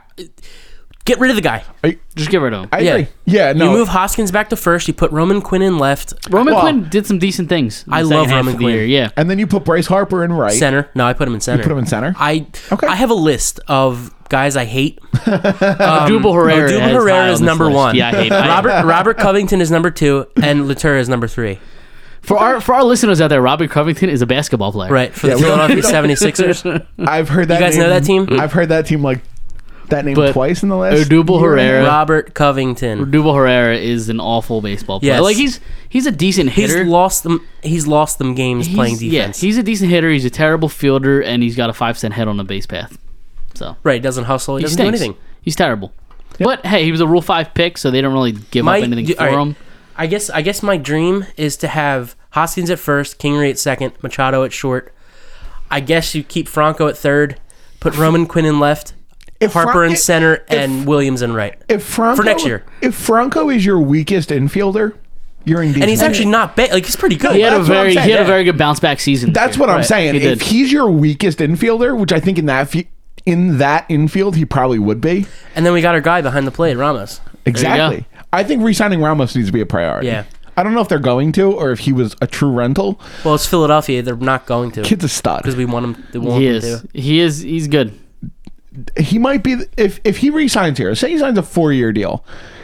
Get rid of the guy. Just get rid of him. I agree. Yeah, no. You move Hoskins back to first. You put Roman Quinn in left. Roman well, Quinn did some decent things. in the I second love half Roman of the Quinn. year, yeah. and then you put Bryce Harper in right. Center. No, I put him in center. put him in center? Okay. I have a list of guys I hate. Odubel Herrera. Odubel has Herrera high is on this number list. 1. Yeah, I hate him. Robert Covington is number 2, and Latuer is number 3. For our listeners out there, Robert Covington is a basketball player. Right, for the we don't- Philadelphia 76ers. I've heard that. You guys know that team? I've heard that team like that name But twice in the last. Odubel year and a half. Herrera. Robert Covington. Odubel Herrera is an awful baseball player. Yes. Like he's a decent hitter. He's lost them games playing defense. Yeah, he's a decent hitter. He's a terrible fielder, and he's got a 5-cent head on the base path. So Right, doesn't hustle. He he doesn't stinks. do anything. He's terrible. But hey, he was a Rule 5 pick, so they don't really give up anything for all right. him. I guess my dream is to have Hoskins at first, Kingery at second, Machado at short. I guess you keep Franco at third, put Roman Quinn in left, If Harper Fran- in if- center, and Williams in right. If Franco, for next year. If Franco is your weakest infielder, you're in decent And he's shape. actually not bad. Like, he's pretty good. He had that's what I'm saying, he had a yeah. very good bounce back season. That's this what year. I'm saying. He If did. he's your weakest infielder, which I think in that infield he probably would be. And then we got our guy behind the plate, Ramos. Exactly. I think re-signing Ramos needs to be a priority. Yeah. I don't know if they're going to or if he was a true rental. Well, it's Philadelphia. They're not going to. Kid's a stud. Because we want him. They want He him is. to. He is. He's good. He might be if he re-signs here. Say he signs a 4-year deal.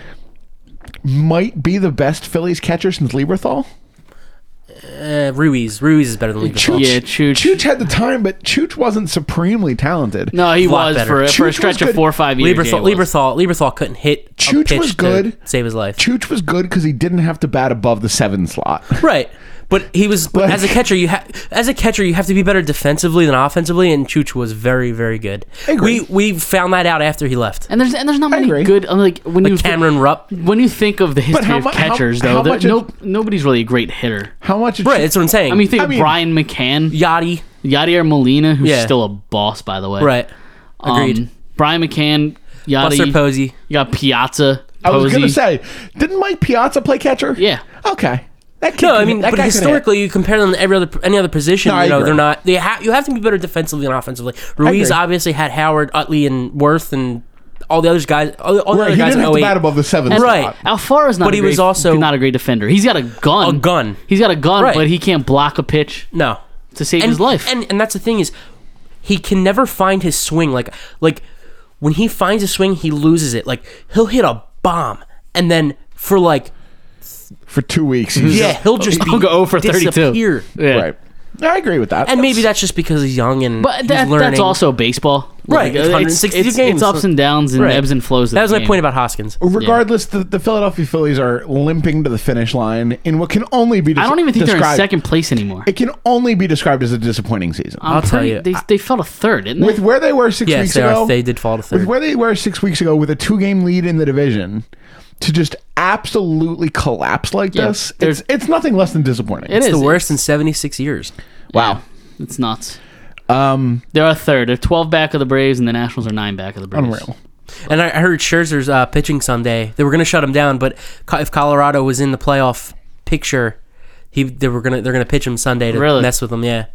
Might be the best Phillies catcher since Lieberthal. Ruiz is better than Lieberthal. Yeah, Chooch. Chooch had the time, but Chooch wasn't supremely talented. No, he Lot was better. for a Chooch stretch was of good. 4 or 5 years. Lieberthal couldn't hit a Chooch pitch was to good. save his life. Chooch was good because he didn't have to bat above the 7 slot. Right. But he was. But Like- as a catcher, you have to be better defensively than offensively, and Chooch was very, very good. I agree. We found that out after he left. And there's not many agree. good like when you Cameron Rupp. when you think of the history how of mu- how- catchers how though, much nobody's really a great hitter. How much? Did Right. Chooch- That's what I'm saying. I mean, think I of mean- Brian McCann, Yachty. Yadier Molina, who's Yeah. still a boss by the way. Right. Agreed. Brian McCann, Buster Yachty. Posey. You got Piazza. I was Posey. gonna say, didn't Mike Piazza play catcher? Yeah. Okay. That kid No, I can- mean, that but guy can hit. historically, you compare them to any other position. No, I agree. They're not. You have to be better defensively and offensively. Ruiz agree. obviously had Howard, Utley, and Worth, and all the other guys. All the Right, other he guys didn't in have to 08. bat above the 7 And slot. Right. Alfara's not. But he was also- not a great defender. He's got a gun. A gun. He's got a gun, Right. but he can't block a pitch No. to save his life. And that's the thing is, he can never find his swing. Like when he finds a swing, he loses it. Like he'll hit a bomb, and then for For 2 weeks. He's he'll just He'll go 0 for 32. disappear. yeah. right. I agree with that. And maybe that's just because he's young and But he's that's learning. also baseball. Right, it's 162 games. It's ups and downs and Right. ebbs and flows. Of That was the my game. point about Hoskins. Regardless, the Philadelphia Phillies are limping to the finish line in what can only be I don't even think they're in described- second place anymore. It can only be described as a disappointing season. I'm tell pretty- you, they fell to third, didn't they? With where they were 6 Yes, weeks ago, they did fall to with third. where they were 6 weeks ago with a 2-game lead in the division, to just absolutely collapse like Yeah, this, it's nothing less than disappointing. It It's is. the worst in 76 years. Wow. It's nuts. They're a third. They're 12 back of the Braves, and the Nationals are 9 back of the Braves. Unreal. And I heard Scherzer's pitching Sunday. They were going to shut him down, but if Colorado was in the playoff picture, they're going to pitch him Sunday to Really? mess with him. Yeah.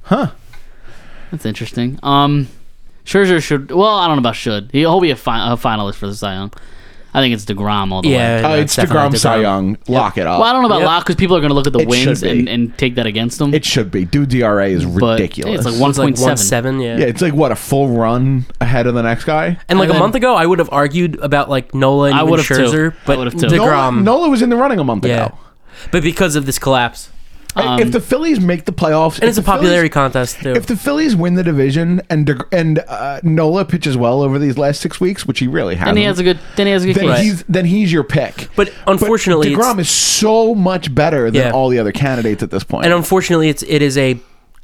That's interesting. Scherzer should. Well, I don't know about should. He'll be a finalist for the Cy Young. I think it's DeGrom all the way. Yeah. It's definitely DeGrom, Cy Young. Lock it up. Well, I don't know about Yep. Locke because people are going to look at the It wins should be. and take that against them. It should be. Dude's ERA is But ridiculous. it's like It was like 1.7. 1.7. Yeah. yeah, it's like what, a full run ahead of the next guy? And like And a then- month ago, I would have argued about like Nola and I even would've too. Scherzer, I but would've too. DeGrom. Nola was in the running a month Yeah. ago. But because of this collapse, If the Phillies make the playoffs, and it's a popularity contest too. If the Phillies win the division and Nola pitches well over these last 6 weeks, which he really has, Then he has a good. Then he has a good case. then he's your pick. But unfortunately, DeGrom is so much better than Yeah. all the other candidates at this point. and unfortunately, it is a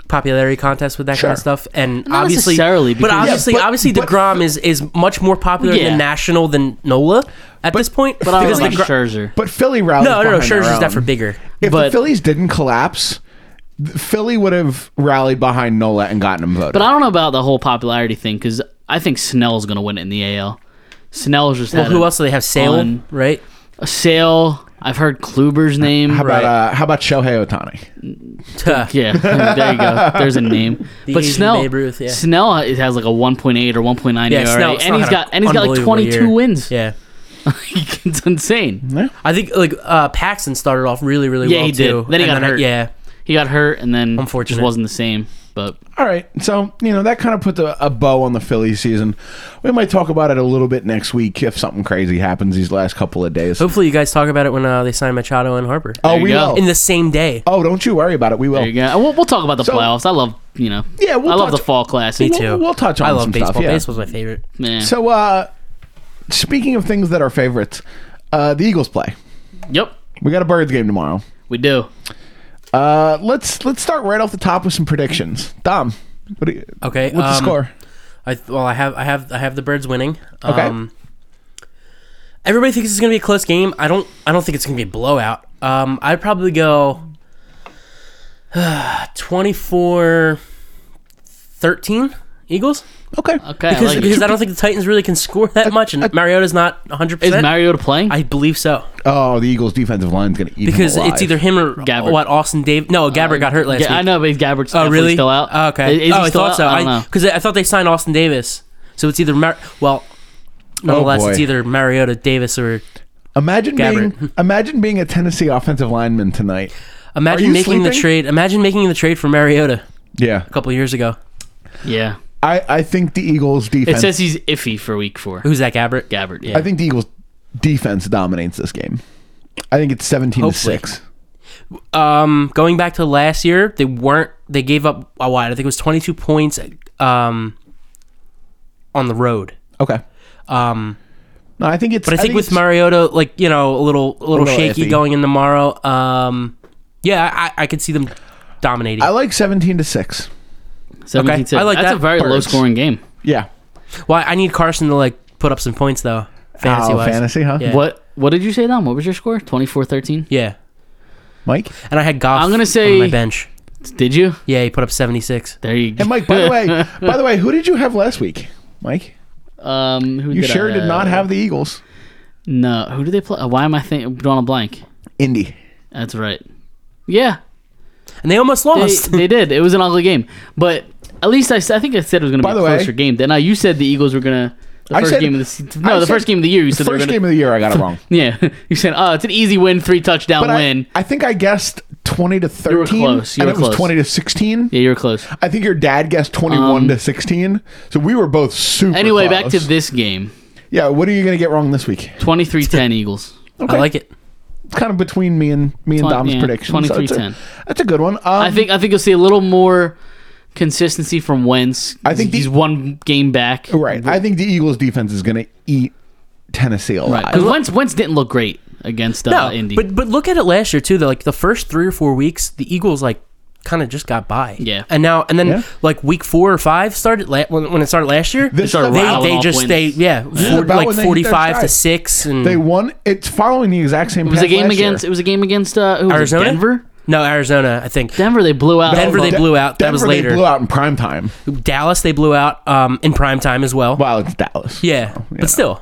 popularity contest with that kind of stuff, and Not obviously, necessarily, but because- obviously, DeGrom is much more popular Yeah. than national than Nola at this point. But I was like DeGrom- Scherzer. But Philly rallied. no, behind their Scherzer's own. definitely bigger. If But- the Phillies didn't collapse, Philly would have rallied behind Nola and gotten him voted. But I don't know about the whole popularity thing because I think Snell's going to win it in the AL. Snell's just Well, had who else do they have? Sale, fun- right? a Sale. I've heard Kluber's name. how about Shohei Ohtani? Yeah, there you go. There's a name. The But Asian Snell, Babe Ruth, yeah. Snell has like a 1.8 or 1.9 Yeah, ERA, Snell and he's had got like unbelievable 22 year. wins. Yeah, It's insane. I think like Paxton started off really well. Yeah, he did. too. Then he got hurt. Yeah, He got hurt, and then Unfortunate. just wasn't the same. But All right, so that kind of puts a bow on the Phillies season. We might talk about it a little bit next week if something crazy happens these last couple of days. hopefully you guys talk about it when they sign Machado and Harper. Oh, There we you go. will. In the same day. Oh, don't you worry about it. We will. there you go. And we'll talk about the So- playoffs. I love Yeah, we'll I love touch- the fall classic. Me too. We'll touch on I love some baseball. stuff. Yeah. Baseball's my favorite. Man. So, speaking of things that are favorites, the Eagles play. Yep, We got a Birds game tomorrow. we do. Let's start right off the top with some predictions. Dom, Okay. what's the score? I have the Birds winning. Okay. Everybody thinks it's gonna be a close game. I don't think it's gonna be a blowout. I'd probably go 24-13 Eagles. Okay. Okay, Because I don't think the Titans really can score that much, and Mariota's not 100%. Is Mariota playing? I believe so. Oh, the Eagles' defensive line's going to eat Because him alive. it's either him or Gabbert. Austin Dave. No, Gabbert got hurt last week. I know, but Gabbert's Oh, definitely really? still out. Oh, okay. Is he I still thought out? so. I don't know. Because I thought they signed Austin Davis. So it's either nonetheless, boy. it's either Mariota, Davis, or Imagine Gabbert. being a Tennessee offensive lineman tonight. imagine you making the sleeping? trade. Imagine making the trade for Mariota Yeah. a couple years ago. Yeah. I think the Eagles' It defense... says he's iffy for week 4. Who's that? Gabbert. Gabbert, yeah. I think the Eagles' defense dominates this game. I think it's 17-6. Going back to last year, they gave up a lot. I think it was 22 points on the road. Okay. No, I think it's... But I think with it's- Mariota, like, a little shaky iffy. going in tomorrow. Yeah, I could see them dominating. I like 17-6. 17-6. I like That's that. a very Birds. low-scoring game. Yeah. Well, I need Carson to put up some points though. Fantasy-wise. Fantasy, huh? Yeah. What did you say, Dom? What was your score? 24-13? Yeah. Mike? And I had Goff I'm gonna say- on my bench. Did you? Yeah, he put up 76. There you go. And Mike, by the way, who did you have last week? Mike? Who You did sure I did not have the Eagles. No. Who did they play? Why am I drawing a blank? Indy. That's right. Yeah, And they almost lost. they did. It was an ugly game. But at least I think I said it was going to By be a the way- closer game. Then you said the Eagles were going to... The I first said- game of the season. I No, the said- first game of the year. You The said they were first going game of the year, I got it wrong. Yeah. You said, it's an easy win, 3-touchdown But win. I think I guessed 20-13. You were close. You and were it was close. 20-16. Yeah, you were close. I think your dad guessed 21-16. So we were both super Anyway, close. back to this game. Yeah, what are you going to get wrong this week? 23-10 Eagles. Okay. I like it. It's kind of between me and Dom's yeah, predictions. 23-10. That's a good one. I think you'll see a little more consistency from Wentz. I think he's one game back. Right. I think the Eagles defense is going to eat Tennessee alive. Right. Because Wentz didn't look great against No, Indy. but look at it last year too. Though, like the first 3 or 4 weeks, the Eagles kind of just got by. Yeah. And then Yeah. like week 4 or 5 started when it started last year. This started is about- rattling They off just wins. stayed is about like when they hit their 45 to stride. 6 and They won. It's following the exact same it was path a game last year. against. It was a game against who was it, Arizona? Denver. no Arizona, I think. Denver, they blew out. Denver, they blew out. That was Denver, later. They blew out in prime time. Dallas, they blew out in prime time as well. Well, it's Dallas. Yeah, you know. but still.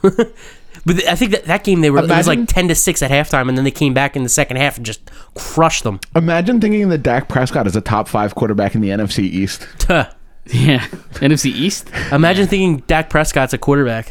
But I think that game it was Imagine- like 10-6 at halftime, and then they came back in the second half and just crushed them. Imagine thinking that Dak Prescott is a top 5 quarterback in the NFC East. Tuh. Yeah, NFC East. Imagine thinking Dak Prescott's a quarterback.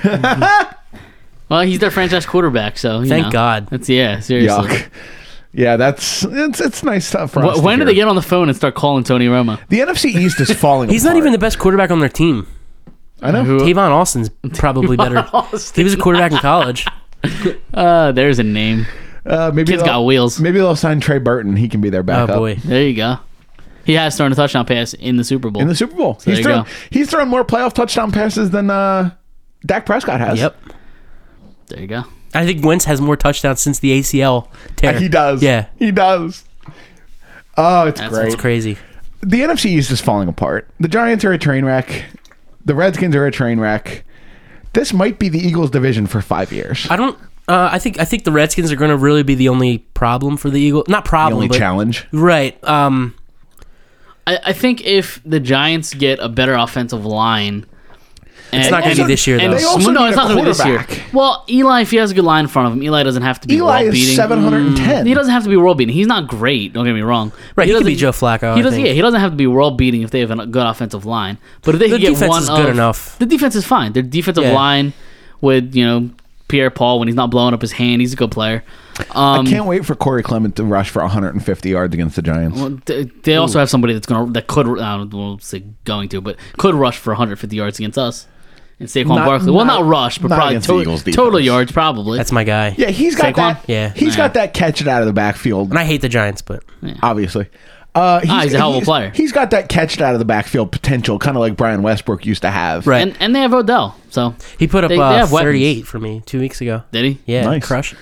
Well, he's their franchise quarterback, so Thank God. That's seriously. Yuck. Yeah, it's nice stuff for us. to When do hear. they get on the phone and start calling Tony Romo? The NFC East is falling. He's not apart. even the best quarterback on their team. I know. Who- Tavon Austin's probably better. He was a quarterback in college. There's a name. Maybe Kid's got wheels. Maybe they'll sign Trey Burton. He can be their Oh backup. boy. There you go. He has thrown a touchdown pass in the Super Bowl. In the Super Bowl, there you go. he's thrown more playoff touchdown passes than Dak Prescott has. Yep. There you go. I think Wentz has more touchdowns since the ACL tear. He does. Yeah. he does. Oh, it's That's great. It's crazy. the NFC East is falling apart. The Giants are a train wreck. The Redskins are a train wreck. This might be the Eagles' division for 5 years. I think the Redskins are going to really be the only problem for the Eagles. Not The problem, only but challenge. right. I think if the Giants get a better offensive line, It's not going to be this year, though. They also no, need it's a not going to be this year. quarterback. Well, Eli, if he has a good line in front of him, Eli doesn't have to be Eli world is beating. 710. He doesn't have to be world beating. He's not great. Don't get me wrong. Right, he could doesn't- be Joe Flacco, He I doesn't. think. Yeah, he doesn't have to be world beating if they have a good offensive line. But if they The can get defense one is good of- enough. The defense is fine. Their defensive Yeah. line with Pierre-Paul when he's not blowing up his hand, he's a good player. I can't wait for Corey Clement to rush for 150 yards against the Giants. Well, they also have somebody that could I won't say going to, but could rush for 150 yards against us. And Saquon Not- Barkley. Well, not- not rush, but not probably against the Eagles' defense. total yards, probably. That's my guy. Yeah, he's got Saquon? that. Yeah. He's got that catch it out of the backfield. And I hate the Giants, but Obviously. he's a hell of a player. He's got that catch it out of the backfield potential, kind of like Brian Westbrook used to have. right. and they have Odell. So He put up They have weapons. 38 for me 2 weeks ago. did he? Yeah, Nice. crush.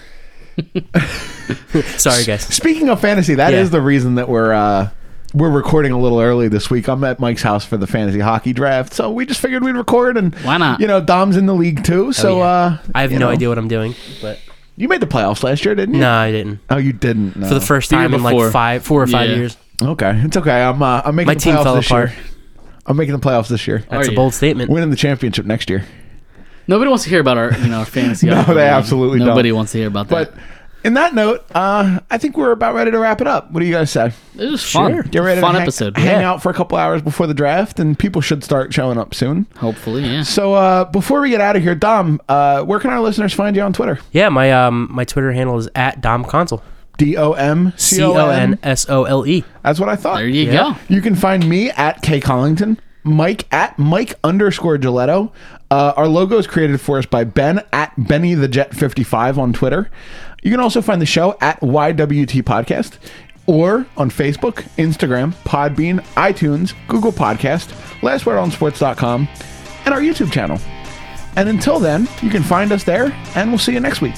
Sorry, guys. Speaking of fantasy, that is Yeah. the reason that we're recording a little early this week. I'm at Mike's house for the fantasy hockey draft, so we just figured we'd record. And Why not? Dom's in the league too, so yeah. I have you no know. idea what I'm doing, but You made the playoffs last year, didn't you? no, I didn't. Oh, you didn't. No. For the first The year time in before. like 4 or 5 Yeah. years. Okay, it's okay. I'm making My the team playoffs fell this apart. year. I'm making the playoffs this year. That's Are a you? bold statement. Winning the championship next year. Nobody wants to hear about our fantasy. No, hockey they league. absolutely don't. Nobody wants to hear about that. But in that note, I think we're about ready to wrap it up. What do you guys say? It was fun. Sure. Get ready Fun to episode. hang Yeah. out for a couple hours before the draft, and people should start showing up soon. Hopefully, yeah. So before we get out of here, Dom, where can our listeners find you on Twitter? Yeah, my Twitter handle is @DomConsole. DOMCON. CONSOLE. That's what I thought. There you Yeah. go. You can find me at K Collington, Mike at Mike_Giletto. Our logo is created for us by Ben at Benny the Jet 55 on Twitter. You can also find the show at YWT Podcast or on Facebook, Instagram, Podbean, iTunes, Google Podcast, lastwordonsports.com, and our YouTube channel. And until then, you can find us there, and we'll see you next week.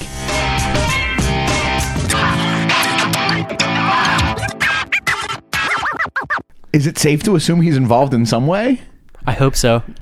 Is it safe to assume he's involved in some way? I hope so.